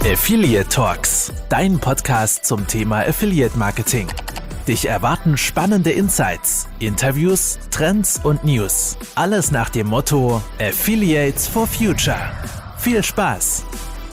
Affiliate Talks, dein Podcast zum Thema Affiliate Marketing. Dich erwarten spannende Insights, Interviews, Trends und News. Alles nach dem Motto Affiliates for Future. Viel Spaß!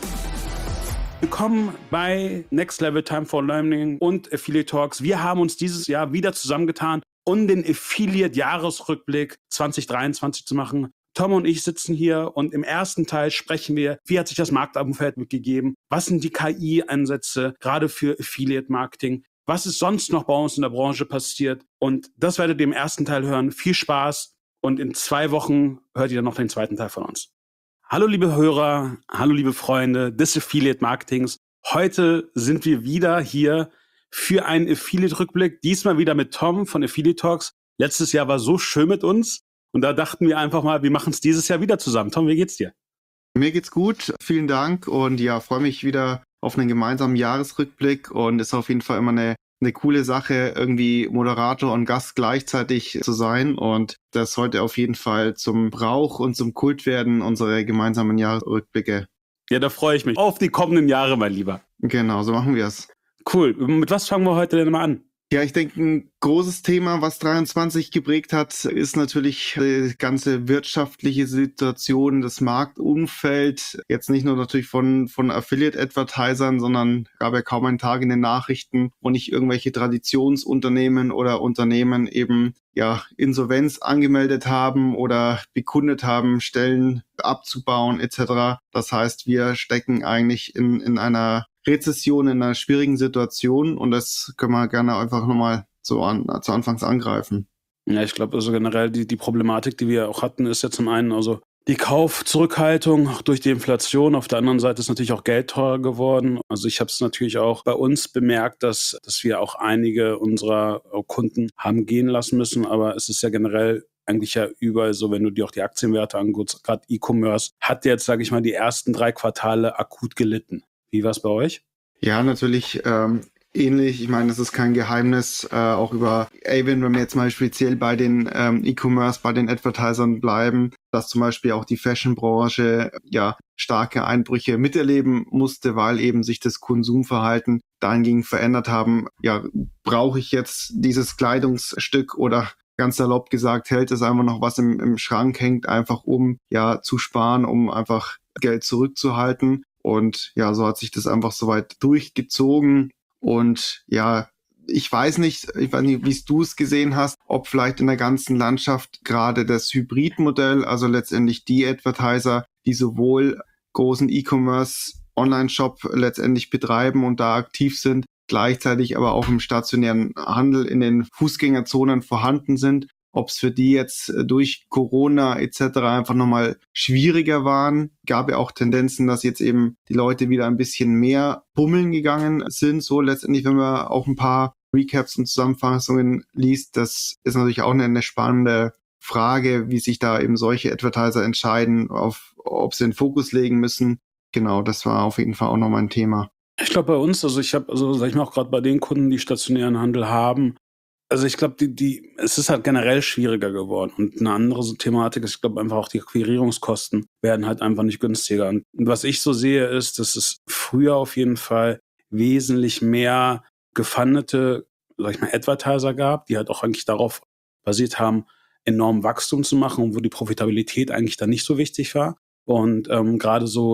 Willkommen bei Next Level Time for Learning und Affiliate Talks. Wir haben uns dieses Jahr wieder zusammengetan, um den Affiliate-Jahresrückblick 2023 zu machen. Tom und ich sitzen hier und im ersten Teil sprechen wir, wie hat sich das Marktumfeld mitgegeben, was sind die KI-Ansätze, gerade für Affiliate-Marketing, was ist sonst noch bei uns in der Branche passiert, und das werdet ihr im ersten Teil hören. Viel Spaß, und in 2 Wochen hört ihr dann noch den zweiten Teil von uns. Hallo liebe Hörer, hallo liebe Freunde des Affiliate-Marketings. Heute sind wir wieder hier für einen Affiliate-Rückblick, diesmal wieder mit Tom von Affiliate Talks. Letztes Jahr war so schön mit uns. Und da dachten wir einfach mal, wir machen es dieses Jahr wieder zusammen. Tom, wie geht's dir? Mir geht's gut, vielen Dank, und ja, freue mich wieder auf einen gemeinsamen Jahresrückblick, und ist auf jeden Fall immer eine coole Sache, irgendwie Moderator und Gast gleichzeitig zu sein, und das sollte auf jeden Fall zum Brauch und zum Kult werden, unsere gemeinsamen Jahresrückblicke. Ja, da freue ich mich auf die kommenden Jahre, mein Lieber. Genau, so machen wir es. Cool. Mit was fangen wir heute denn mal an? Ja, ich denke, ein großes Thema, was 23 geprägt hat, ist natürlich die ganze wirtschaftliche Situation, das Marktumfeld. Jetzt nicht nur natürlich von Affiliate-Advertisern, sondern gab ja kaum einen Tag in den Nachrichten, wo nicht irgendwelche Traditionsunternehmen oder Unternehmen eben ja Insolvenz angemeldet haben oder bekundet haben, Stellen abzubauen etc. Das heißt, wir stecken eigentlich in einer Rezession, in einer schwierigen Situation, und das können wir gerne einfach nochmal zu Anfangs angreifen. Ja, ich glaube, also generell die Problematik, die wir auch hatten, ist ja zum einen also die Kaufzurückhaltung durch die Inflation. Auf der anderen Seite ist natürlich auch Geld teurer geworden. Also ich habe es natürlich auch bei uns bemerkt, dass wir auch einige unserer Kunden haben gehen lassen müssen, aber es ist ja generell eigentlich ja überall so, wenn du dir auch die Aktienwerte anguckst, gerade E-Commerce hat jetzt, sage ich mal, die ersten 3 Quartale akut gelitten. Wie war es bei euch? Ja, natürlich ähnlich. Ich meine, das ist kein Geheimnis, auch über Avon, wenn wir jetzt mal speziell bei den E-Commerce, bei den Advertisern bleiben, dass zum Beispiel auch die Fashion-Branche ja starke Einbrüche miterleben musste, weil eben sich das Konsumverhalten dahingehend verändert haben. Ja, brauche ich jetzt dieses Kleidungsstück, oder ganz salopp gesagt, hält es einfach noch was im Schrank hängt, einfach um ja zu sparen, um einfach Geld zurückzuhalten. Und ja, so hat sich das einfach soweit durchgezogen. Und ja, ich weiß nicht, wie du es gesehen hast, ob vielleicht in der ganzen Landschaft gerade das Hybridmodell, also letztendlich die Advertiser, die sowohl großen E-Commerce Online-Shop letztendlich betreiben und da aktiv sind, gleichzeitig aber auch im stationären Handel in den Fußgängerzonen vorhanden sind, ob es für die jetzt durch Corona etc. einfach nochmal schwieriger waren. Gab ja auch Tendenzen, dass jetzt eben die Leute wieder ein bisschen mehr bummeln gegangen sind. So letztendlich, wenn man auch ein paar Recaps und Zusammenfassungen liest, das ist natürlich auch eine spannende Frage, wie sich da eben solche Advertiser entscheiden, ob sie den Fokus legen müssen. Genau, das war auf jeden Fall auch nochmal ein Thema. Ich glaube bei uns, also ich habe, also sag ich mal auch gerade bei den Kunden, die stationären Handel haben, also ich glaube, es ist halt generell schwieriger geworden. Und eine andere so Thematik ist, ich glaube einfach auch die Akquirierungskosten werden halt einfach nicht günstiger. Und was ich so sehe, ist, dass es früher auf jeden Fall wesentlich mehr gefundete, sag ich mal, Advertiser gab, die halt auch eigentlich darauf basiert haben, enorm Wachstum zu machen und wo die Profitabilität eigentlich dann nicht so wichtig war. Und gerade so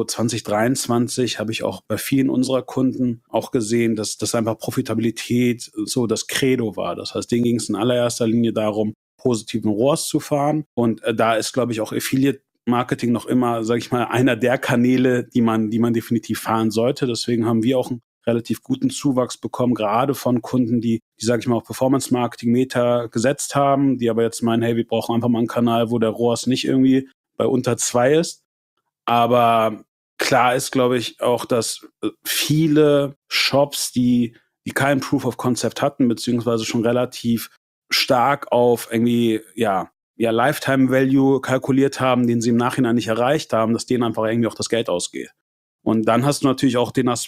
2023 habe ich auch bei vielen unserer Kunden auch gesehen, dass das einfach Profitabilität so das Credo war. Das heißt, denen ging es in allererster Linie darum, positiven ROAS zu fahren. Und da ist, glaube ich, auch Affiliate-Marketing noch immer, sage ich mal, einer der Kanäle, die man definitiv fahren sollte. Deswegen haben wir auch einen relativ guten Zuwachs bekommen, gerade von Kunden, die sage ich mal, auf Performance-Marketing-Meta gesetzt haben, die aber jetzt meinen, hey, wir brauchen einfach mal einen Kanal, wo der ROAS nicht irgendwie bei unter 2 ist. Aber klar ist, glaube ich, auch, dass viele Shops, die keinen Proof of Concept hatten, beziehungsweise schon relativ stark auf irgendwie, ja, Lifetime Value kalkuliert haben, den sie im Nachhinein nicht erreicht haben, dass denen einfach irgendwie auch das Geld ausgeht. Und dann hast du natürlich auch den Aspekt,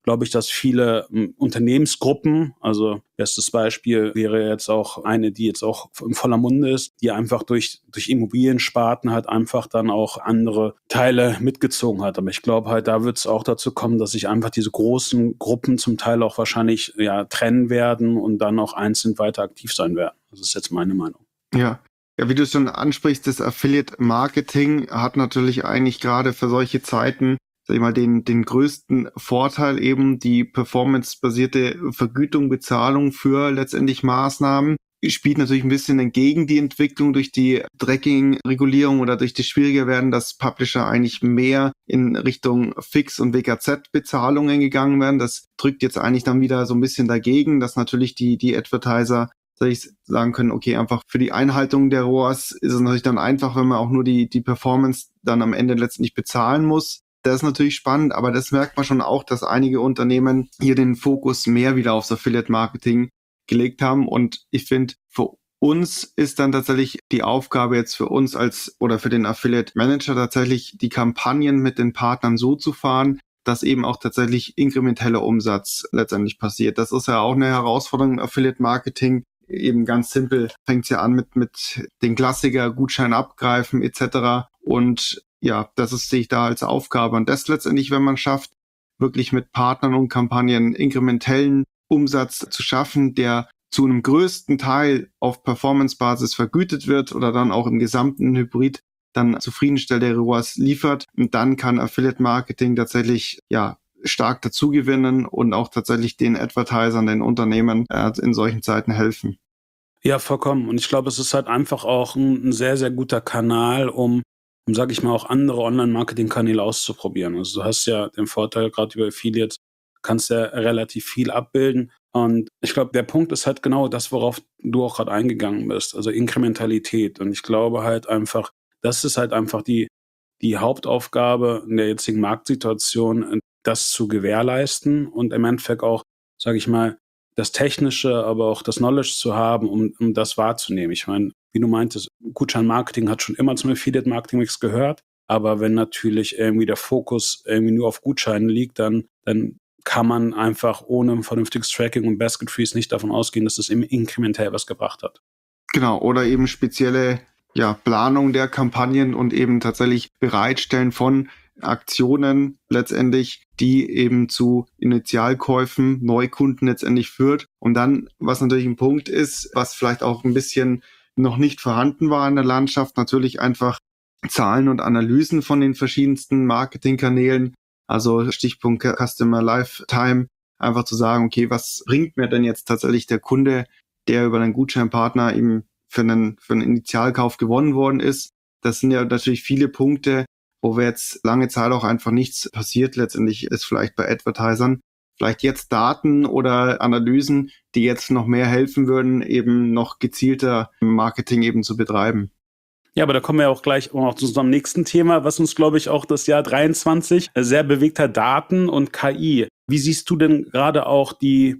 glaube ich, dass viele Unternehmensgruppen, also bestes Beispiel wäre jetzt auch eine, die jetzt auch in voller Munde ist, die einfach durch Immobiliensparten halt einfach dann auch andere Teile mitgezogen hat. Aber ich glaube halt, da wird es auch dazu kommen, dass sich einfach diese großen Gruppen zum Teil auch wahrscheinlich trennen werden und dann auch einzeln weiter aktiv sein werden. Das ist jetzt meine Meinung. Ja. Ja, wie du schon ansprichst, das Affiliate-Marketing hat natürlich eigentlich gerade für solche Zeiten, sag ich mal, den größten Vorteil eben die performance-basierte Vergütung, Bezahlung für letztendlich Maßnahmen. Spielt natürlich ein bisschen entgegen die Entwicklung durch die Tracking-Regulierung oder durch das Schwierigerwerden, dass Publisher eigentlich mehr in Richtung Fix- und WKZ-Bezahlungen gegangen werden. Das drückt jetzt eigentlich dann wieder so ein bisschen dagegen, dass natürlich die Advertiser sagen können, okay, einfach für die Einhaltung der ROAS ist es natürlich dann einfach, wenn man auch nur die Performance dann am Ende letztendlich bezahlen muss. Das ist natürlich spannend, aber das merkt man schon auch, dass einige Unternehmen hier den Fokus mehr wieder aufs Affiliate-Marketing gelegt haben. Und ich finde, für uns ist dann tatsächlich die Aufgabe jetzt für uns oder für den Affiliate-Manager tatsächlich die Kampagnen mit den Partnern so zu fahren, dass eben auch tatsächlich inkrementeller Umsatz letztendlich passiert. Das ist ja auch eine Herausforderung im Affiliate-Marketing. Eben ganz simpel fängt es ja an mit den Klassiker, Gutschein abgreifen etc. Und ja, sehe ich da als Aufgabe. Und das letztendlich, wenn man schafft, wirklich mit Partnern und Kampagnen inkrementellen Umsatz zu schaffen, der zu einem größten Teil auf Performance-Basis vergütet wird oder dann auch im gesamten Hybrid dann zufriedenstellende ROAS liefert. Und dann kann Affiliate-Marketing tatsächlich stark dazugewinnen und auch tatsächlich den Advertisern, den Unternehmen in solchen Zeiten helfen. Ja, vollkommen. Und ich glaube, es ist halt einfach auch ein sehr, sehr guter Kanal, um sage ich mal, auch andere Online-Marketing-Kanäle auszuprobieren. Also du hast ja den Vorteil, gerade über Affiliates, kannst ja relativ viel abbilden. Und ich glaube, der Punkt ist halt genau das, worauf du auch gerade eingegangen bist, also Inkrementalität. Und ich glaube halt einfach, das ist halt einfach die Hauptaufgabe in der jetzigen Marktsituation, das zu gewährleisten und im Endeffekt auch, sage ich mal, das Technische, aber auch das Knowledge zu haben, um das wahrzunehmen. Ich meine, wie du meintest, Gutschein-Marketing hat schon immer zum Affiliate-Marketing-Mix gehört, aber wenn natürlich irgendwie der Fokus irgendwie nur auf Gutscheinen liegt, dann kann man einfach ohne ein vernünftiges Tracking und Basket Freeze nicht davon ausgehen, dass es inkrementell was gebracht hat. Genau, oder eben spezielle Planung der Kampagnen und eben tatsächlich Bereitstellen von Aktionen letztendlich, die eben zu Initialkäufen, Neukunden letztendlich führt. Und dann, was natürlich ein Punkt ist, was vielleicht auch ein bisschen noch nicht vorhanden war in der Landschaft, natürlich einfach Zahlen und Analysen von den verschiedensten Marketingkanälen. Also Stichpunkt Customer Lifetime, einfach zu sagen, okay, was bringt mir denn jetzt tatsächlich der Kunde, der über einen Gutscheinpartner eben für einen Initialkauf gewonnen worden ist. Das sind ja natürlich viele Punkte, wo wir jetzt lange Zeit auch einfach nichts passiert. Letztendlich ist vielleicht bei Advertisern vielleicht jetzt Daten oder Analysen, die jetzt noch mehr helfen würden, eben noch gezielter Marketing eben zu betreiben. Ja, aber da kommen wir auch gleich auch zu unserem nächsten Thema, was uns, glaube ich, auch das Jahr 23 sehr bewegt hat, Daten und KI. Wie siehst du denn gerade auch die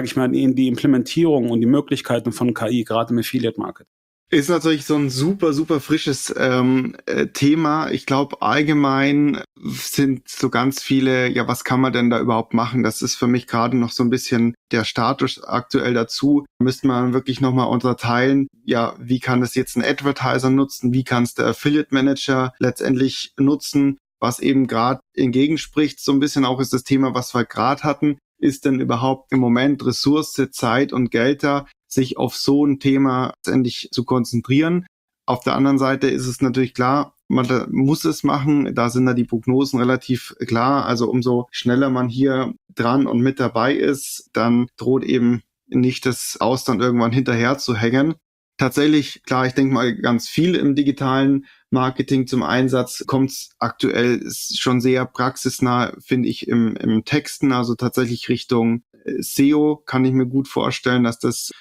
Implementierung und die Möglichkeiten von KI, gerade im Affiliate-Market? Ist natürlich so ein super, super frisches Thema. Ich glaube, allgemein sind so ganz viele, was kann man denn da überhaupt machen? Das ist für mich gerade noch so ein bisschen der Status aktuell dazu. Müsste man wirklich nochmal unterteilen, wie kann das jetzt ein Advertiser nutzen? Wie kann es der Affiliate Manager letztendlich nutzen? Was eben gerade entgegenspricht, so ein bisschen auch ist das Thema, was wir gerade hatten. Ist denn überhaupt im Moment Ressource, Zeit und Geld da, sich auf so ein Thema letztendlich zu konzentrieren? Auf der anderen Seite ist es natürlich klar, man muss es machen. Da sind da die Prognosen relativ klar. Also umso schneller man hier dran und mit dabei ist, dann droht eben nicht das Ausland irgendwann hinterher zu hängen. Tatsächlich, klar, ich denke mal, ganz viel im digitalen Marketing zum Einsatz kommt aktuell ist schon sehr praxisnah, finde ich, im Texten, also tatsächlich Richtung SEO kann ich mir gut vorstellen, dass das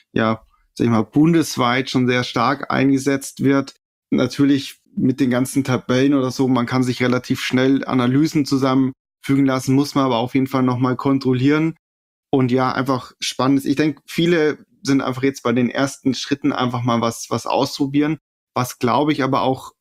bundesweit schon sehr stark eingesetzt wird. Natürlich mit den ganzen Tabellen oder so, man kann sich relativ schnell Analysen zusammenfügen lassen, muss man aber auf jeden Fall nochmal kontrollieren. Und einfach spannend. Ich denke, viele sind einfach jetzt bei den ersten Schritten einfach mal was ausprobieren. Was, glaube ich, aber auch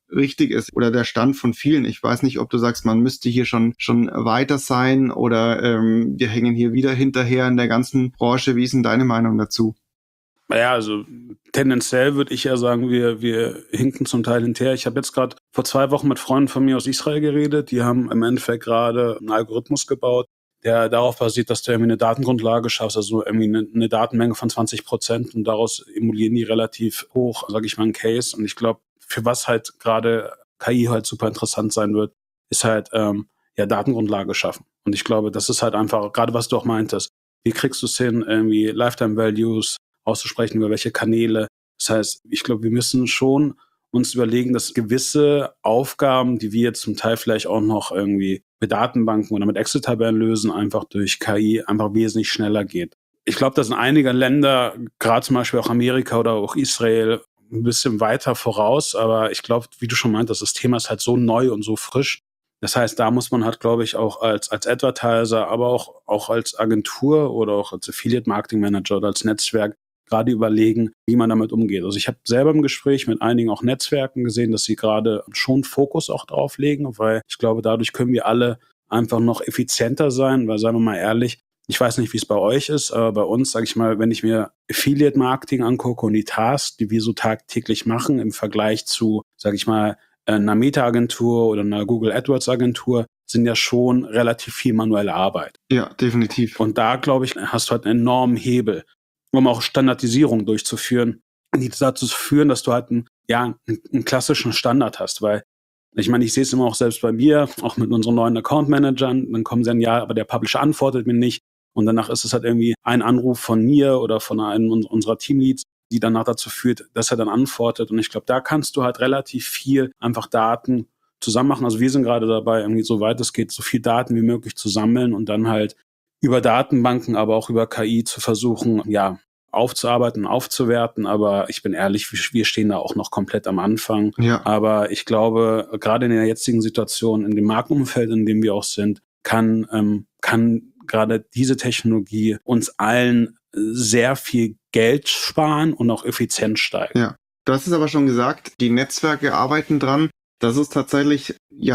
richtig ist oder der Stand von vielen. Ich weiß nicht, ob du sagst, man müsste hier schon weiter sein oder wir hängen hier wieder hinterher in der ganzen Branche. Wie ist denn deine Meinung dazu? Naja, also tendenziell würde ich ja sagen, wir hinken zum Teil hinterher. Ich habe jetzt gerade vor 2 Wochen mit Freunden von mir aus Israel geredet. Die haben im Endeffekt gerade einen Algorithmus gebaut, der darauf basiert, dass du irgendwie eine Datengrundlage schaffst, also irgendwie eine Datenmenge von 20% und daraus emulieren die relativ hoch, sage ich mal, einen Case. Und ich glaube, für was halt gerade KI halt super interessant sein wird, ist halt Datengrundlage schaffen. Und ich glaube, das ist halt einfach, gerade was du auch meintest, wie kriegst du es hin, irgendwie Lifetime Values auszusprechen, über welche Kanäle. Das heißt, ich glaube, wir müssen schon uns überlegen, dass gewisse Aufgaben, die wir jetzt zum Teil vielleicht auch noch irgendwie mit Datenbanken oder mit Excel-Tabellen lösen, einfach durch KI einfach wesentlich schneller geht. Ich glaube, da sind einige Länder, gerade zum Beispiel auch Amerika oder auch Israel, ein bisschen weiter voraus. Aber ich glaube, wie du schon meintest, das Thema ist halt so neu und so frisch. Das heißt, da muss man halt, glaube ich, auch als Advertiser, aber auch als Agentur oder auch als Affiliate-Marketing-Manager oder als Netzwerk gerade überlegen, wie man damit umgeht. Also ich habe selber im Gespräch mit einigen auch Netzwerken gesehen, dass sie gerade schon Fokus auch drauf legen, weil ich glaube, dadurch können wir alle einfach noch effizienter sein, weil, sagen wir mal ehrlich, ich weiß nicht, wie es bei euch ist, aber bei uns, sage ich mal, wenn ich mir Affiliate-Marketing angucke und die Tasks, die wir so tagtäglich machen im Vergleich zu, sage ich mal, einer Meta-Agentur oder einer Google AdWords-Agentur, sind ja schon relativ viel manuelle Arbeit. Ja, definitiv. Und da, glaube ich, hast du halt einen enormen Hebel, um auch Standardisierung durchzuführen, die dazu führen, dass du halt einen klassischen Standard hast, weil ich meine, ich sehe es immer auch selbst bei mir, auch mit unseren neuen Account-Managern, dann kommen sie dann, ja, aber der Publisher antwortet mir nicht und danach ist es halt irgendwie ein Anruf von mir oder von einem unserer Teamleads, die danach dazu führt, dass er dann antwortet und ich glaube, da kannst du halt relativ viel einfach Daten zusammen machen. Also wir sind gerade dabei, irgendwie so weit es geht, so viel Daten wie möglich zu sammeln und dann halt über Datenbanken, aber auch über KI zu versuchen, aufzuarbeiten, aufzuwerten. Aber ich bin ehrlich, wir stehen da auch noch komplett am Anfang. Ja. Aber ich glaube, gerade in der jetzigen Situation, in dem Markenumfeld, in dem wir auch sind, kann gerade diese Technologie uns allen sehr viel Geld sparen und auch Effizienz steigern. Ja, du hast es aber schon gesagt, die Netzwerke arbeiten dran. Das ist tatsächlich,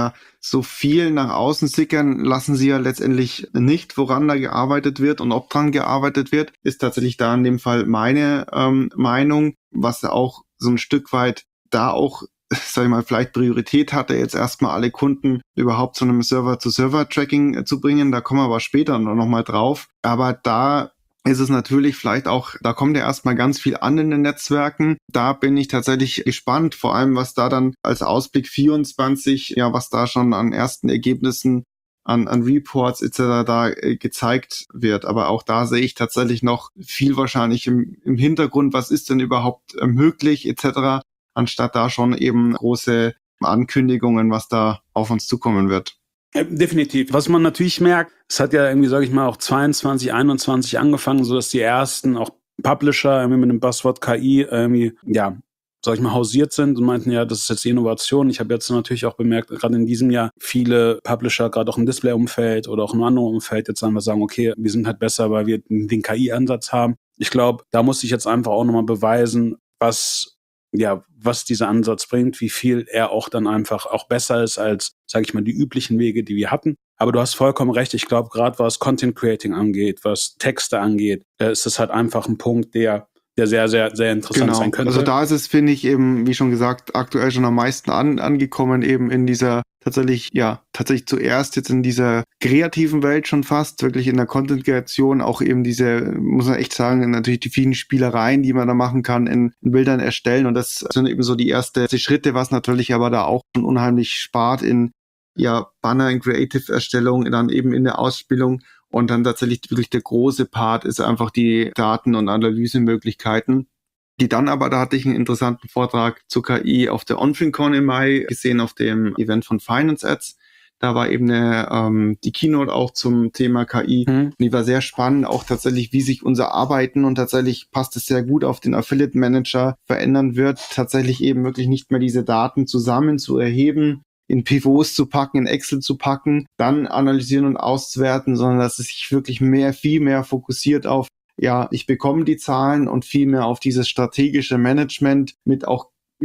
so viel nach außen sickern lassen sie ja letztendlich nicht, woran da gearbeitet wird und ob dran gearbeitet wird, ist tatsächlich da in dem Fall meine Meinung, was auch so ein Stück weit da auch, sag ich mal, vielleicht Priorität hatte, jetzt erstmal alle Kunden überhaupt zu einem Server-to-Server-Tracking zu bringen. Da kommen wir aber später noch mal drauf. Aber da ist es natürlich vielleicht auch, da kommt ja erstmal ganz viel an in den Netzwerken. Da bin ich tatsächlich gespannt, vor allem was da dann als Ausblick 24, was da schon an ersten Ergebnissen, an Reports etc. da gezeigt wird. Aber auch da sehe ich tatsächlich noch viel wahrscheinlich im Hintergrund, was ist denn überhaupt möglich etc., anstatt da schon eben große Ankündigungen, was da auf uns zukommen wird. Definitiv. Was man natürlich merkt, es hat ja irgendwie, sage ich mal, auch 22, 21 angefangen, so dass die ersten auch Publisher irgendwie mit dem Buzzword KI irgendwie, sag ich mal, hausiert sind und meinten, ja, das ist jetzt die Innovation. Ich habe jetzt natürlich auch bemerkt, gerade in diesem Jahr viele Publisher, gerade auch im Display-Umfeld oder auch im anderen Umfeld, jetzt sagen, okay, wir sind halt besser, weil wir den KI-Ansatz haben. Ich glaube, da muss ich jetzt einfach auch nochmal beweisen, was dieser Ansatz bringt, wie viel er auch dann einfach auch besser ist als, sage ich mal, die üblichen Wege, die wir hatten. Aber du hast vollkommen recht. Ich glaube, gerade was Content Creating angeht, was Texte angeht, ist es halt einfach ein Punkt, der sehr, sehr, sehr interessant sein könnte. Also da ist es, finde ich, eben, wie schon gesagt, aktuell schon am meisten angekommen, eben in dieser tatsächlich zuerst jetzt in dieser kreativen Welt schon fast, wirklich in der Content-Kreation, auch eben diese, muss man echt sagen, natürlich die vielen Spielereien, die man da machen kann, in Bildern erstellen und das sind eben so die ersten Schritte, was natürlich aber da auch schon unheimlich spart in Banner, in Creative-Erstellung, dann eben in der Ausspielung. Und dann tatsächlich wirklich der große Part ist einfach die Daten- und Analysemöglichkeiten, die dann aber, da hatte ich einen interessanten Vortrag zur KI auf der OnFinCon im Mai gesehen, auf dem Event von Finance Ads. Da war eben die Keynote auch zum Thema KI. Die war sehr spannend, auch tatsächlich, wie sich unser Arbeiten und tatsächlich passt es sehr gut auf den Affiliate Manager verändern wird, tatsächlich eben wirklich nicht mehr diese Daten zusammen zu erheben, in Pivots zu packen, in Excel zu packen, dann analysieren und auszuwerten, sondern dass es sich wirklich viel mehr fokussiert auf, ich bekomme die Zahlen und viel mehr auf dieses strategische Management mit auch,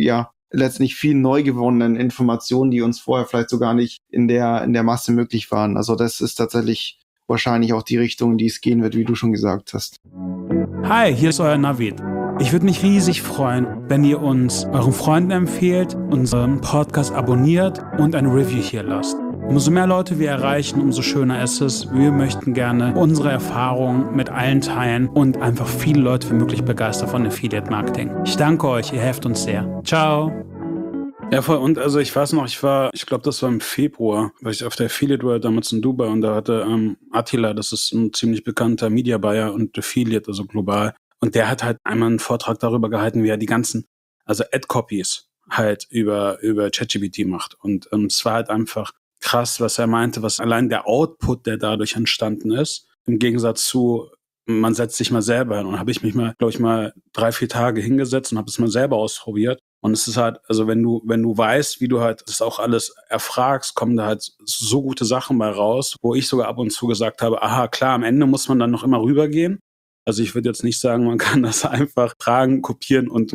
letztlich viel neu gewonnenen Informationen, die uns vorher vielleicht so gar nicht in der Masse möglich waren. Also das ist tatsächlich wahrscheinlich auch die Richtung, in die es gehen wird, wie du schon gesagt hast. Hi, hier ist euer Navid. Ich würde mich riesig freuen, wenn ihr uns euren Freunden empfehlt, unseren Podcast abonniert und ein Review hier lasst. Umso mehr Leute wir erreichen, umso schöner ist es. Wir möchten gerne unsere Erfahrungen mit allen teilen und einfach viele Leute wie möglich begeistern von Affiliate Marketing. Ich danke euch, ihr helft uns sehr. Ciao. Ja, voll. Und also ich weiß noch, ich glaube, das war im Februar, weil ich auf der Affiliate World damals in Dubai und da hatte Attila, das ist ein ziemlich bekannter Media Buyer und Affiliate, also global. Und der hat halt einmal einen Vortrag darüber gehalten, wie er die ganzen, also Ad-Copies halt über ChatGPT macht. Und es war halt einfach krass, was er meinte, was allein der Output, der dadurch entstanden ist, im Gegensatz zu, man setzt sich mal selber hin. Und habe ich mich mal, glaube ich, mal 3-4 Tage hingesetzt und habe es mal selber ausprobiert. Und es ist halt, also wenn du weißt, wie du halt das auch alles erfragst, kommen da halt so gute Sachen bei raus, wo ich sogar ab und zu gesagt habe, aha, klar, am Ende muss man dann noch immer rübergehen. Also ich würde jetzt nicht sagen, man kann das einfach tragen, kopieren und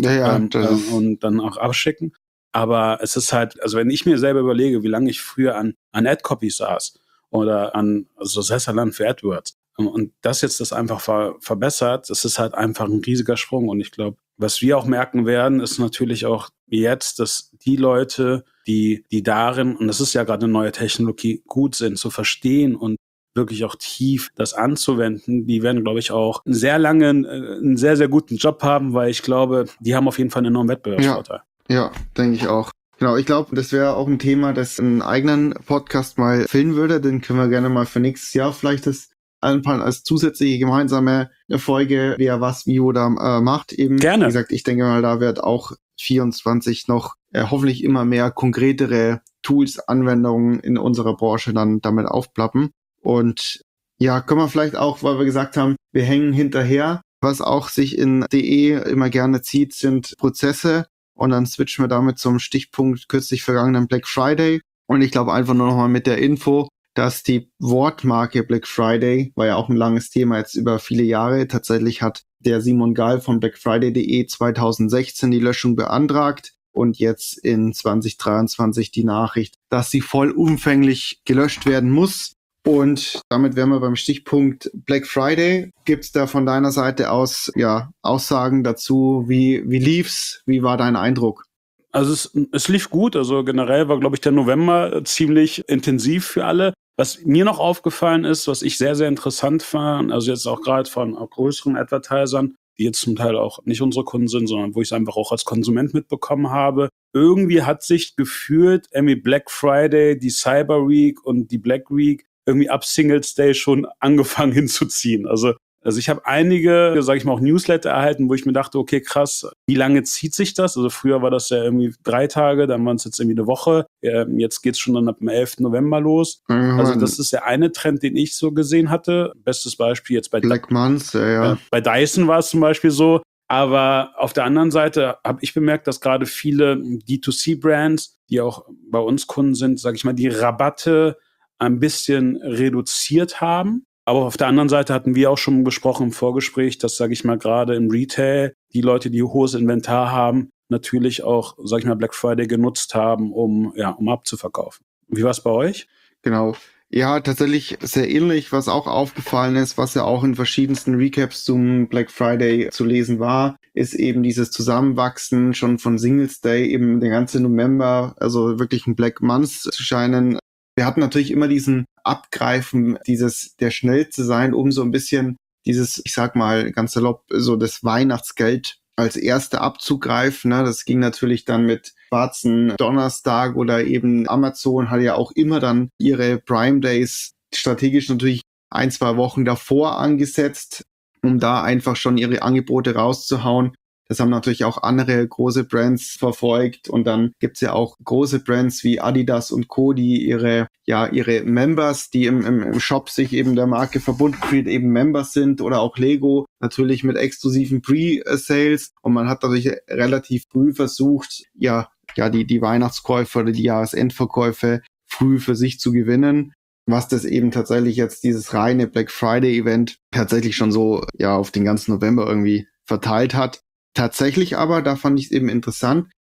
dann auch abschicken. Aber es ist halt, also wenn ich mir selber überlege, wie lange ich früher an Ad-Copy saß oder also Sesserland für AdWords und das jetzt das einfach verbessert, das ist halt einfach ein riesiger Sprung. Und ich glaube, was wir auch merken werden, ist natürlich auch jetzt, dass die Leute, die darin, und das ist ja gerade eine neue Technologie, gut sind, zu verstehen und wirklich auch tief das anzuwenden, die werden, glaube ich, auch einen sehr, sehr guten Job haben, weil ich glaube, die haben auf jeden Fall einen enormen Wettbewerbsvorteil. Ja, denke ich auch. Genau, ich glaube, das wäre auch ein Thema, das einen eigenen Podcast mal füllen würde. Den können wir gerne mal für nächstes Jahr vielleicht das anfangen als zusätzliche gemeinsame Folge, wer was wie oder macht. Eben, gerne. Wie gesagt, ich denke mal, da wird auch 24 noch hoffentlich immer mehr konkretere Tools, Anwendungen in unserer Branche dann damit aufplappen. Und ja, können wir vielleicht auch, weil wir gesagt haben, wir hängen hinterher. Was auch sich in DE immer gerne zieht, sind Prozesse. Und dann switchen wir damit zum Stichpunkt kürzlich vergangenen Black Friday. Und ich glaube einfach nur nochmal mit der Info, dass die Wortmarke Black Friday, war ja auch ein langes Thema jetzt über viele Jahre, tatsächlich hat der Simon Gall von blackfriday.de 2016 die Löschung beantragt und jetzt in 2023 die Nachricht, dass sie vollumfänglich gelöscht werden muss. Und damit wären wir beim Stichpunkt Black Friday. Gibt es da von deiner Seite aus Aussagen dazu? Wie lief's? Wie war dein Eindruck? Also es lief gut. Also generell war, glaube ich, der November ziemlich intensiv für alle. Was mir noch aufgefallen ist, was ich sehr, sehr interessant fand, also jetzt auch gerade von auch größeren Advertisern, die jetzt zum Teil auch nicht unsere Kunden sind, sondern wo ich es einfach auch als Konsument mitbekommen habe. Irgendwie hat sich gefühlt, irgendwie Black Friday, die Cyber Week und die Black Week irgendwie ab Singles Day schon angefangen hinzuziehen. Also ich habe einige, sage ich mal, auch Newsletter erhalten, wo ich mir dachte, okay, krass, wie lange zieht sich das? Also früher war das ja irgendwie 3 Tage, dann waren es jetzt irgendwie eine Woche. Jetzt geht's schon dann ab dem 11. November los. Also das ist der eine Trend, den ich so gesehen hatte. Bestes Beispiel jetzt bei Black Months, ja. Bei Dyson war es zum Beispiel so. Aber auf der anderen Seite habe ich bemerkt, dass gerade viele D2C-Brands, die auch bei uns Kunden sind, sage ich mal, die Rabatte ein bisschen reduziert haben. Aber auf der anderen Seite hatten wir auch schon besprochen im Vorgespräch, dass, sage ich mal, gerade im Retail die Leute, die hohes Inventar haben, natürlich auch, sage ich mal, Black Friday genutzt haben, um abzuverkaufen. Wie war es bei euch? Genau. Ja, tatsächlich sehr ähnlich, was auch aufgefallen ist, was ja auch in verschiedensten Recaps zum Black Friday zu lesen war, ist eben dieses Zusammenwachsen schon von Singles Day, eben den ganzen November, also wirklich ein Black Month zu scheinen. Wir hatten natürlich immer diesen Abgreifen, der Schnellste sein, um so ein bisschen dieses, ich sag mal ganz salopp, so das Weihnachtsgeld als erste abzugreifen. Ne? Das ging natürlich dann mit schwarzen Donnerstag oder eben Amazon hat ja auch immer dann ihre Prime Days strategisch natürlich 1-2 Wochen davor angesetzt, um da einfach schon ihre Angebote rauszuhauen. Das haben natürlich auch andere große Brands verfolgt und dann gibt's ja auch große Brands wie Adidas und Co., die ihre Members, die im Shop sich eben der Marke verbunden fühlt, eben Members sind oder auch Lego, natürlich mit exklusiven Pre-Sales und man hat dadurch relativ früh versucht, die Weihnachtskäufe oder die Jahresendverkäufe früh für sich zu gewinnen, was das eben tatsächlich jetzt dieses reine Black Friday Event tatsächlich schon so auf den ganzen November irgendwie verteilt hat. Tatsächlich aber, da fand ich es eben interessant,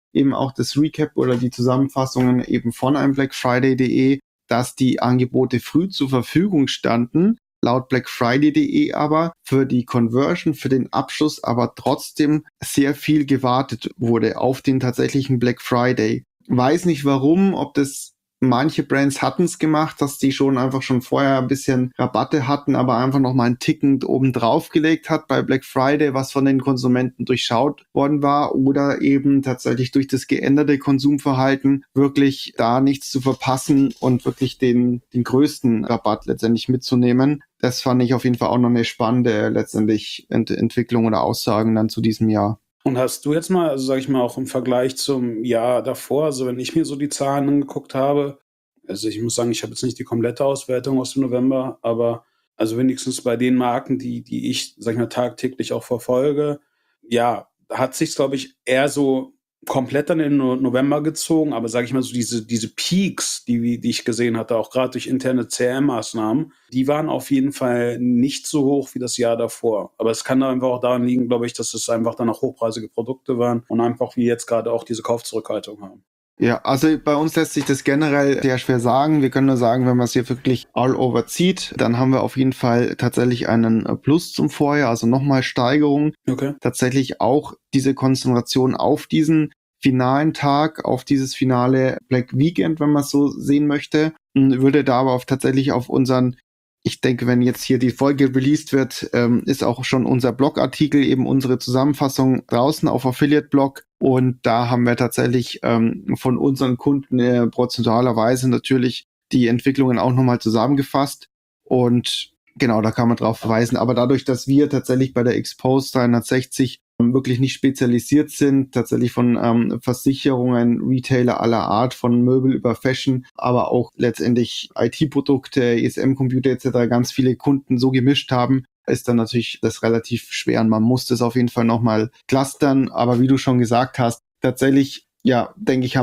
eben auch das Recap oder die Zusammenfassungen eben von einem blackfriday.de, dass die Angebote früh zur Verfügung standen, laut blackfriday.de aber für die Conversion, für den Abschluss aber trotzdem sehr viel gewartet wurde auf den tatsächlichen Black Friday. Weiß nicht warum, ob das manche Brands hatten es gemacht, dass die schon vorher ein bisschen Rabatte hatten, aber einfach noch mal einen Ticken oben drauf gelegt hat bei Black Friday, was von den Konsumenten durchschaut worden war, oder eben tatsächlich durch das geänderte Konsumverhalten wirklich da nichts zu verpassen und wirklich den größten Rabatt letztendlich mitzunehmen. Das fand ich auf jeden Fall auch noch eine spannende letztendlich Entwicklung oder Aussagen dann zu diesem Jahr. Und hast du jetzt mal, also sage ich mal auch im Vergleich zum Jahr davor, also wenn ich mir so die Zahlen angeguckt habe, also ich muss sagen, ich habe jetzt nicht die komplette Auswertung aus dem November, aber also wenigstens bei den Marken, die ich, sag ich mal, tagtäglich auch verfolge, ja, hat sich, glaube ich, eher so komplett dann in den November gezogen, aber sage ich mal so diese Peaks, die ich gesehen hatte, auch gerade durch interne CRM-Maßnahmen, die waren auf jeden Fall nicht so hoch wie das Jahr davor. Aber es kann da einfach auch daran liegen, glaube ich, dass es einfach dann auch hochpreisige Produkte waren und einfach wie jetzt gerade auch diese Kaufzurückhaltung haben. Ja, also bei uns lässt sich das generell sehr schwer sagen. Wir können nur sagen, wenn man es hier wirklich all over zieht, dann haben wir auf jeden Fall tatsächlich einen Plus zum Vorjahr, also nochmal Steigerung. Okay. Tatsächlich auch diese Konzentration auf diesen finalen Tag, auf dieses finale Black Weekend, wenn man es so sehen möchte, würde da aber tatsächlich auf unseren, ich denke, wenn jetzt hier die Folge released wird, ist auch schon unser Blogartikel, eben unsere Zusammenfassung draußen auf Affiliate-Blog. Und da haben wir tatsächlich von unseren Kunden prozentualerweise natürlich die Entwicklungen auch nochmal zusammengefasst. Und genau, da kann man drauf verweisen. Aber dadurch, dass wir tatsächlich bei der Expose 360 wirklich nicht spezialisiert sind, tatsächlich von Versicherungen, Retailer aller Art, von Möbel über Fashion, aber auch letztendlich IT-Produkte, ESM-Computer etc., ganz viele Kunden so gemischt haben, ist dann natürlich das relativ schwer. Und man muss das auf jeden Fall nochmal clustern. Aber wie du schon gesagt hast, tatsächlich, ja, denke ich,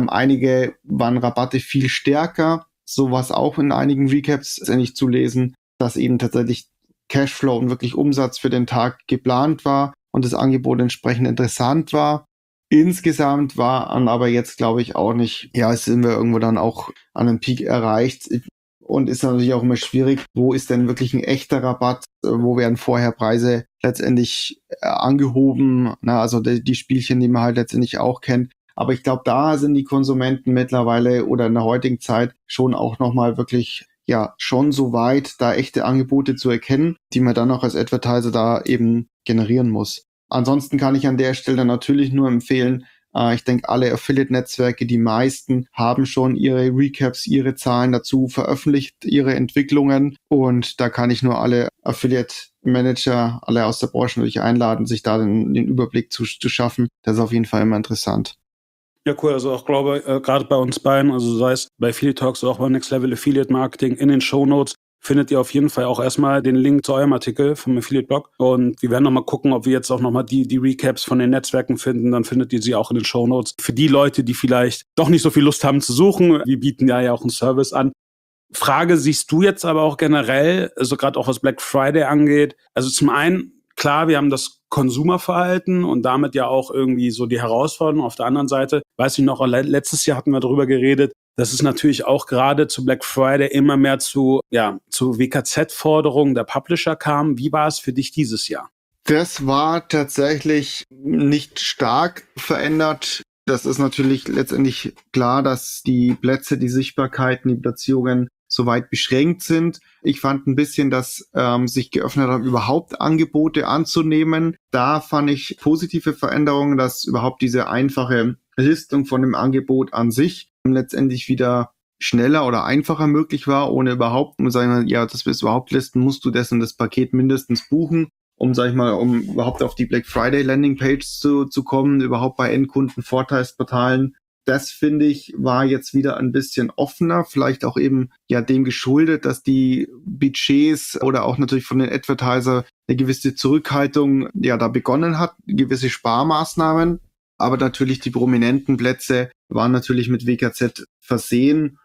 waren Rabatte viel stärker. Sowas auch in einigen Recaps letztendlich zu lesen, dass eben tatsächlich Cashflow und wirklich Umsatz für den Tag geplant war und das Angebot entsprechend interessant war. Insgesamt war aber jetzt, glaube ich, auch nicht, ja, jetzt sind wir irgendwo dann auch an einem Peak erreicht und ist natürlich auch immer schwierig, wo ist denn wirklich ein echter Rabatt, wo werden vorher Preise letztendlich angehoben, also die Spielchen, die man halt letztendlich auch kennt. Aber ich glaube, da sind die Konsumenten mittlerweile oder in der heutigen Zeit schon auch nochmal wirklich schon so weit, da echte Angebote zu erkennen, die man dann auch als Advertiser da eben generieren muss. Ansonsten kann ich an der Stelle natürlich nur empfehlen, ich denke, alle Affiliate-Netzwerke, die meisten, haben schon ihre Recaps, ihre Zahlen dazu veröffentlicht, ihre Entwicklungen. Und da kann ich nur alle Affiliate-Manager, alle aus der Branche natürlich einladen, sich da den Überblick zu schaffen. Das ist auf jeden Fall immer interessant. Ja, cool. Also auch glaube, gerade bei uns beiden, also sei es bei Affiliate Talks oder auch bei Next Level Affiliate Marketing, in den Shownotes findet ihr auf jeden Fall auch erstmal den Link zu eurem Artikel vom Affiliate-Blog. Und wir werden nochmal gucken, ob wir jetzt auch nochmal die Recaps von den Netzwerken finden. Dann findet ihr sie auch in den Shownotes. Für die Leute, die vielleicht doch nicht so viel Lust haben zu suchen, wir bieten ja auch einen Service an. Frage siehst du jetzt aber auch generell, also gerade auch was Black Friday angeht. Also zum einen, klar, wir haben das Konsumerverhalten und damit ja auch irgendwie so die Herausforderung. Auf der anderen Seite, weiß ich noch, letztes Jahr hatten wir darüber geredet, dass es natürlich auch gerade zu Black Friday immer mehr zu WKZ-Forderungen der Publisher kam. Wie war es für dich dieses Jahr? Das war tatsächlich nicht stark verändert. Das ist natürlich letztendlich klar, dass die Plätze, die Sichtbarkeiten, die Platzierungen soweit beschränkt sind. Ich fand ein bisschen, dass sich geöffnet haben, überhaupt Angebote anzunehmen. Da fand ich positive Veränderungen, dass überhaupt diese einfache Listung von dem Angebot an sich letztendlich wieder schneller oder einfacher möglich war, ohne überhaupt, sagen wir, dass wir es überhaupt listen, musst du das und das Paket mindestens buchen, um überhaupt auf die Black Friday Landingpage zu kommen, überhaupt bei Endkunden, Vorteilsportalen. Das, finde ich, war jetzt wieder ein bisschen offener, vielleicht auch eben dem geschuldet, dass die Budgets oder auch natürlich von den Advertiser eine gewisse Zurückhaltung da begonnen hat, gewisse Sparmaßnahmen. Aber natürlich die prominenten Plätze waren natürlich mit WKZ versehen.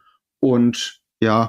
Und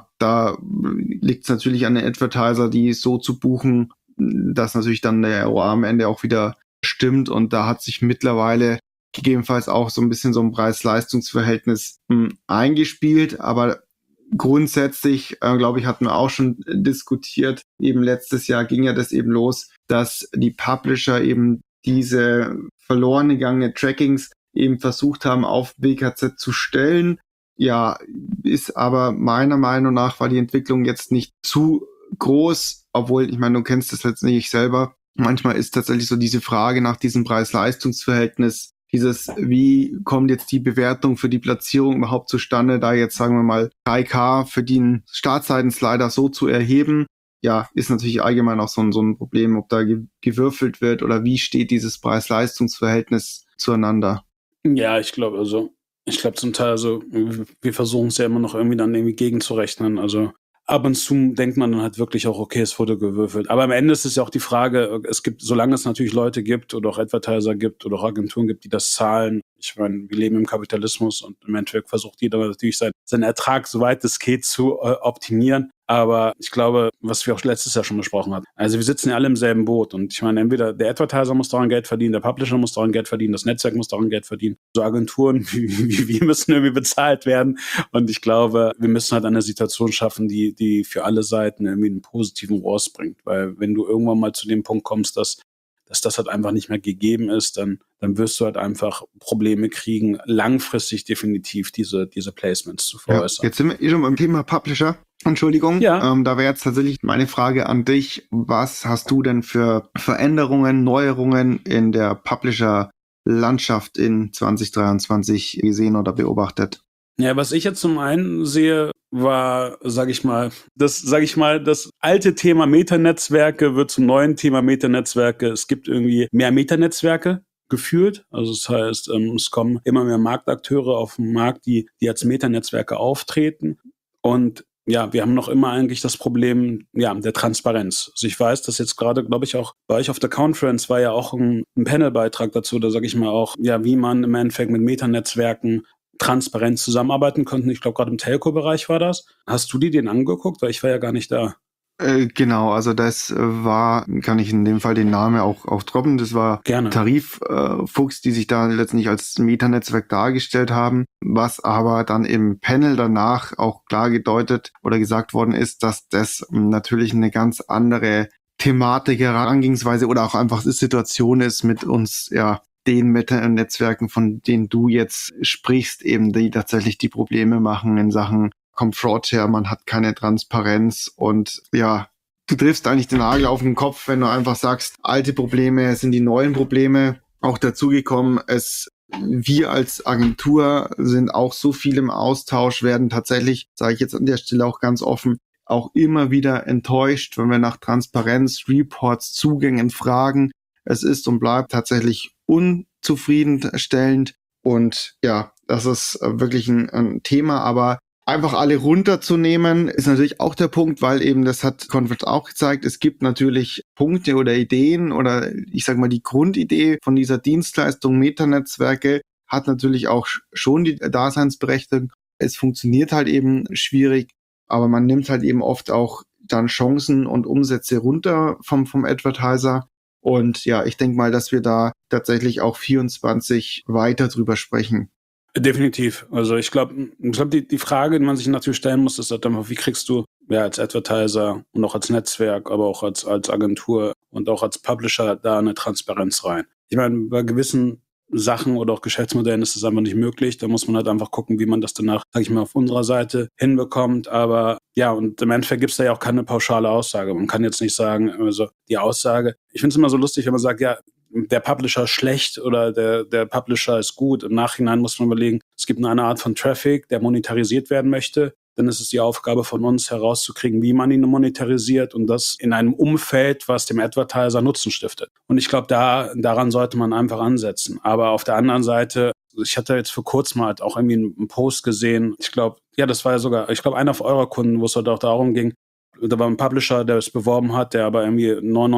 da liegt es natürlich an den Advertiser, die so zu buchen, dass natürlich dann der ROA am Ende auch wieder stimmt. Und da hat sich mittlerweile gegebenenfalls auch so ein bisschen so ein Preis-Leistungs-Verhältnis eingespielt, aber grundsätzlich, glaube ich, hatten wir auch schon diskutiert, eben letztes Jahr ging ja das eben los, dass die Publisher eben diese verloren gegangene Trackings eben versucht haben, auf WKZ zu stellen. Ja, ist aber meiner Meinung nach war die Entwicklung jetzt nicht zu groß, obwohl, ich meine, du kennst das letztendlich selber. Manchmal ist tatsächlich so diese Frage nach diesem Preis-Leistungs-Verhältnis, wie kommt jetzt die Bewertung für die Platzierung überhaupt zustande, da jetzt, sagen wir mal, 3K für den Startseitenslider so zu erheben, ja, ist natürlich allgemein auch so ein Problem, ob da gewürfelt wird oder wie steht dieses Preis-Leistungs-Verhältnis zueinander. Ja, ich glaube zum Teil, wir versuchen es ja immer noch irgendwie dann irgendwie gegenzurechnen. Also ab und zu denkt man dann halt wirklich auch, okay, es wurde gewürfelt. Aber am Ende ist es ja auch die Frage, solange es natürlich Leute gibt oder auch Advertiser gibt oder auch Agenturen gibt, die das zahlen. Ich meine, wir leben im Kapitalismus und im Endeffekt versucht jeder natürlich seinen Ertrag, soweit es geht, zu optimieren. Aber ich glaube, was wir auch letztes Jahr schon besprochen hatten, also wir sitzen ja alle im selben Boot. Und ich meine, entweder der Advertiser muss daran Geld verdienen, der Publisher muss daran Geld verdienen, das Netzwerk muss daran Geld verdienen. So Agenturen wie wir müssen irgendwie bezahlt werden. Und ich glaube, wir müssen halt eine Situation schaffen, die für alle Seiten irgendwie einen positiven ROAS bringt. Weil wenn du irgendwann mal zu dem Punkt kommst, dass das halt einfach nicht mehr gegeben ist, dann wirst du halt einfach Probleme kriegen, langfristig definitiv diese Placements zu veräußern. Ja, jetzt sind wir schon beim Thema Publisher. Entschuldigung, ja. Da wäre jetzt tatsächlich meine Frage an dich. Was hast du denn für Veränderungen, Neuerungen in der Publisher-Landschaft in 2023 gesehen oder beobachtet? Ja, was ich jetzt zum einen sehe, war, sag ich mal, das alte Thema Metanetzwerke wird zum neuen Thema Metanetzwerke. Es gibt irgendwie mehr Metanetzwerke gefühlt. Also das heißt, es kommen immer mehr Marktakteure auf den Markt, die als Metanetzwerke auftreten. Und ja, wir haben noch immer eigentlich das Problem, ja, der Transparenz. Also ich weiß, dass jetzt gerade, glaube ich, auch bei euch auf der Conference war ja auch ein Panelbeitrag dazu, da sage ich mal auch, ja, wie man im Endeffekt mit Metanetzwerken transparent zusammenarbeiten konnten. Ich glaube, gerade im Telco-Bereich war das. Hast du dir den angeguckt? Weil ich war ja gar nicht da. Genau, also das war, kann ich in dem Fall den Namen auch droppen, das war Gerne. Tariffuchs, die sich da letztendlich als Metanetzwerk dargestellt haben, was aber dann im Panel danach auch klar gedeutet oder gesagt worden ist, dass das natürlich eine ganz andere Thematik, Herangehensweise oder auch einfach Situation ist mit uns, ja, den Meta-Netzwerken, von denen du jetzt sprichst, eben die tatsächlich die Probleme machen in Sachen kommt Fraud her, man hat keine Transparenz und ja, du triffst eigentlich den Nagel auf den Kopf, wenn du einfach sagst, alte Probleme sind die neuen Probleme auch dazugekommen. Wir als Agentur sind auch so viel im Austausch, werden tatsächlich, sage ich jetzt an der Stelle auch ganz offen, auch immer wieder enttäuscht, wenn wir nach Transparenz, Reports, Zugängen fragen. Es ist und bleibt tatsächlich unzufriedenstellend und ja, das ist wirklich ein Thema, aber einfach alle runterzunehmen, ist natürlich auch der Punkt, weil eben, das hat Conference auch gezeigt, es gibt natürlich Punkte oder Ideen oder ich sag mal die Grundidee von dieser Dienstleistung Metanetzwerke hat natürlich auch schon die Daseinsberechtigung. Es funktioniert halt eben schwierig, aber man nimmt halt eben oft auch dann Chancen und Umsätze runter vom Advertiser. Und ja, ich denke mal, dass wir da tatsächlich auch 24 weiter drüber sprechen. Definitiv. Also ich glaube, die Frage, die man sich natürlich stellen muss, ist halt einfach, wie kriegst du ja als Advertiser und auch als Netzwerk, aber auch als Agentur und auch als Publisher da eine Transparenz rein. Ich meine, bei gewissen Sachen oder auch Geschäftsmodellen ist das einfach nicht möglich. Da muss man halt einfach gucken, wie man das danach, sage ich mal, auf unserer Seite hinbekommt. Aber ja, und im Endeffekt gibt es da ja auch keine pauschale Aussage. Man kann jetzt nicht sagen, also die Aussage, ich finde es immer so lustig, wenn man sagt, ja, der Publisher ist schlecht oder der Publisher ist gut. Im Nachhinein muss man überlegen, es gibt eine Art von Traffic, der monetarisiert werden möchte. Dann ist es die Aufgabe von uns herauszukriegen, wie man ihn monetarisiert und das in einem Umfeld, was dem Advertiser Nutzen stiftet. Und ich glaube, daran sollte man einfach ansetzen. Aber auf der anderen Seite, ich hatte jetzt vor kurzem halt auch irgendwie einen Post gesehen. Ich glaube, ja, das war ja sogar, einer eurer Kunden, wo es halt auch darum ging, da war ein Publisher, der es beworben hat, der aber irgendwie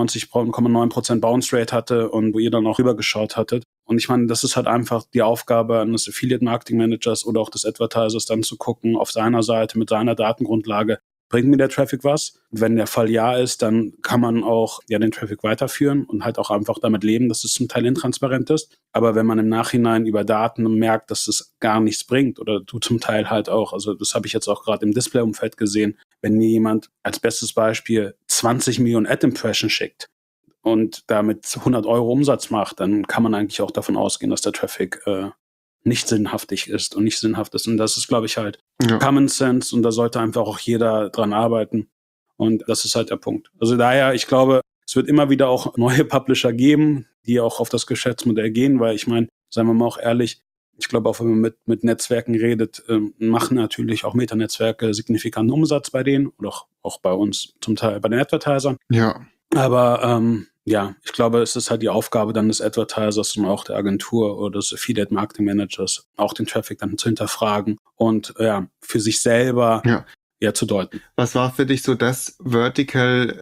99,9% Bounce Rate hatte und wo ihr dann auch rübergeschaut hattet. Und ich meine, das ist halt einfach die Aufgabe eines Affiliate Marketing Managers oder auch des Advertisers, dann zu gucken, auf seiner Seite mit seiner Datengrundlage, bringt mir der Traffic was? Wenn der Fall ja ist, dann kann man auch den Traffic weiterführen und halt auch einfach damit leben, dass es zum Teil intransparent ist. Aber wenn man im Nachhinein über Daten merkt, dass es gar nichts bringt oder du zum Teil halt auch, also das habe ich jetzt auch gerade im Display-Umfeld gesehen, wenn mir jemand als bestes Beispiel 20 Millionen Ad-Impression schickt und damit 100 Euro Umsatz macht, dann kann man eigentlich auch davon ausgehen, dass der Traffic nicht sinnhaftig ist und nicht sinnhaft ist. Und das ist, glaube ich, halt Common Sense und da sollte einfach auch jeder dran arbeiten. Und das ist halt der Punkt. Also daher, ich glaube, es wird immer wieder auch neue Publisher geben, die auch auf das Geschäftsmodell gehen, weil ich meine, seien wir mal auch ehrlich, ich glaube auch, wenn man mit Netzwerken redet, machen natürlich auch Metanetzwerke signifikanten Umsatz bei denen oder auch bei uns zum Teil bei den Advertisern. Ja. Aber ich glaube, es ist halt die Aufgabe dann des Advertisers und auch der Agentur oder des Affiliate Marketing Managers, auch den Traffic dann zu hinterfragen und für sich selber zu deuten. Was war für dich so das Vertical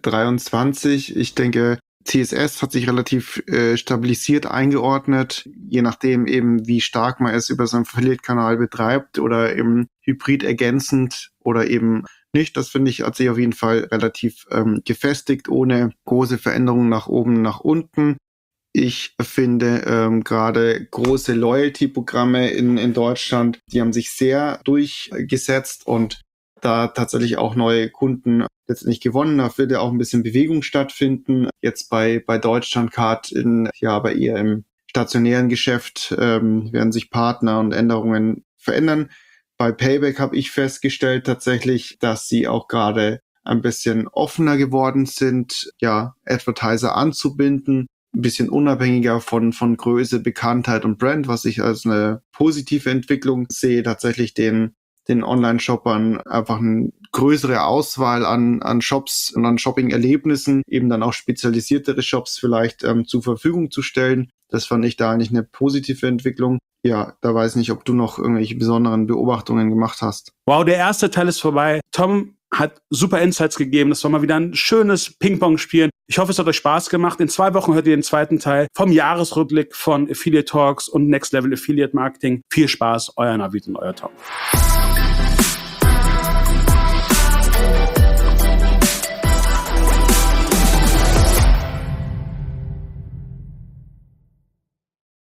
23? Ich denke, CSS hat sich relativ stabilisiert eingeordnet, je nachdem eben, wie stark man es über seinen Affiliate-Kanal betreibt oder eben hybrid ergänzend oder eben nicht. Das finde ich, hat sich auf jeden Fall relativ gefestigt, ohne große Veränderungen nach oben, nach unten. Ich finde gerade große Loyalty-Programme in Deutschland, die haben sich sehr durchgesetzt und da tatsächlich auch neue Kunden letztendlich gewonnen. Da wird ja auch ein bisschen Bewegung stattfinden. Jetzt bei Deutschlandcard bei ihr im stationären Geschäft werden sich Partner und Änderungen verändern. Bei Payback habe ich festgestellt tatsächlich, dass sie auch gerade ein bisschen offener geworden sind, Advertiser anzubinden, ein bisschen unabhängiger von Größe, Bekanntheit und Brand, was ich als eine positive Entwicklung sehe, tatsächlich den Online-Shoppern einfach eine größere Auswahl an Shops und an Shopping-Erlebnissen, eben dann auch spezialisiertere Shops vielleicht zur Verfügung zu stellen. Das fand ich da eigentlich eine positive Entwicklung. Ja, da weiß ich nicht, ob du noch irgendwelche besonderen Beobachtungen gemacht hast. Wow, der erste Teil ist vorbei. Tom hat super Insights gegeben. Das war mal wieder ein schönes Ping-Pong-Spiel. Ich hoffe, es hat euch Spaß gemacht. In 2 Wochen hört ihr den zweiten Teil vom Jahresrückblick von Affiliate Talks und Next Level Affiliate Marketing. Viel Spaß, euer Navid und euer Tom.